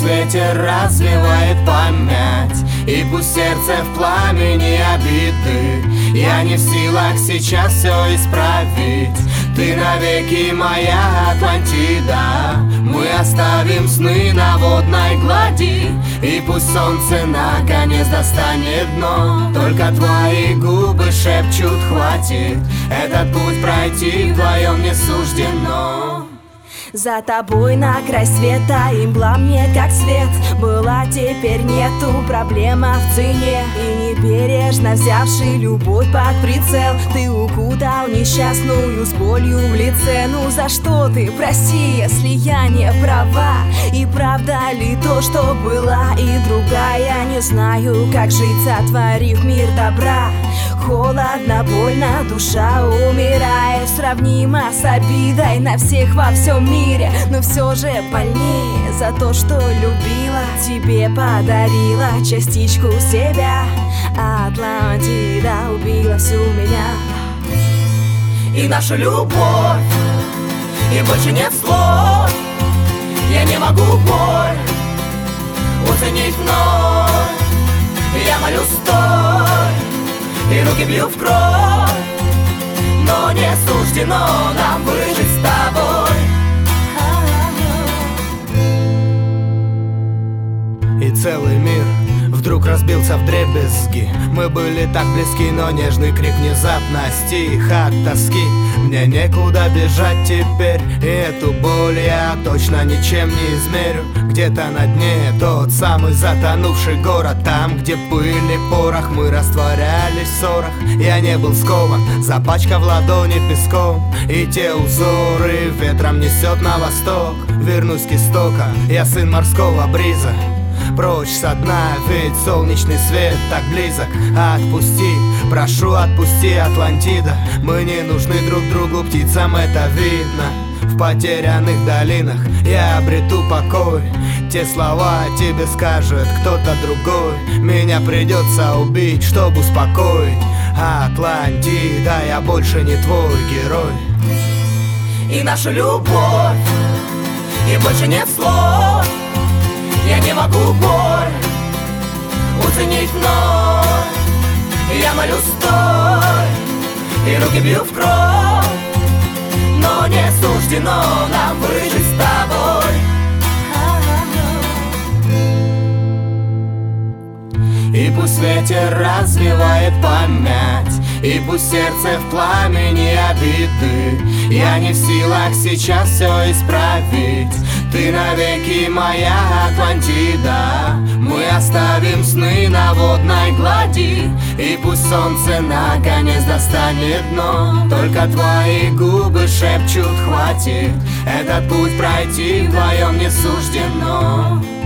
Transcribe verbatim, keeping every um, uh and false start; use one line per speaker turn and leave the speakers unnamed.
ветер развивает память, и пусть сердце в пламени обиды. Я не в силах сейчас все исправить. Ты навеки моя Атлантида. Мы оставим сны на водной глади, и пусть солнце наконец достанет дно. Только твои губы шепчут: хватит, этот путь пройти вдвоем не суждено.
За тобой на край света, и мгла мне как свет. Была, теперь нету, проблема в цене. И небережно взявший любовь под прицел, ты укутал несчастную с болью в лице. Ну за что ты, прости, если я не права? И правда ли то, что была и другая? Не знаю, как жить, сотворив мир добра. Холодно, больно, душа умирает, сравнимо с обидой на всех во всем мире. Но все же больнее за то, что любила, тебе подарила частичку себя. Атлантида убила всю меня.
И наша любовь, и больше нет слов. Я не могу боль оценить вновь. Я молю: стой, и руки бью в кровь. Но не суждено нам выжить с тобой. И целый мир вдруг разбился в дребезги. Мы были так близки, но нежный крик внезапно стих от тоски. Мне некуда бежать теперь, и эту боль я точно ничем не измерю. Где-то на дне тот самый затонувший город, там, где пыль и порох, мы растворялись в ссорах. Я не был скован, запачкав ладони песком, и те узоры ветром несет на восток. Вернусь к истокам, я сын морского бриза. Прочь со дна, ведь солнечный свет так близок. Отпусти, прошу, отпусти, Атлантида. Мы не нужны друг другу, птицам это видно. В потерянных долинах я обрету покой. Те слова тебе скажет кто-то другой. Меня придется убить, чтобы успокоить. Атлантида, я больше не твой герой. И наша любовь, и больше нет слов. Я не могу боль оценить вновь. Я молю: стой, и руки бью в кровь. Но не суждено нам выжить с тобой. И пусть ветер развивает память, и пусть сердце в пламени обиды. Я не в силах сейчас все исправить. Ты навеки моя Атлантида. Мы оставим сны на водной глади, и пусть солнце наконец достанет дно. Только твои губы шепчут: хватит, этот путь пройти вдвоем не суждено.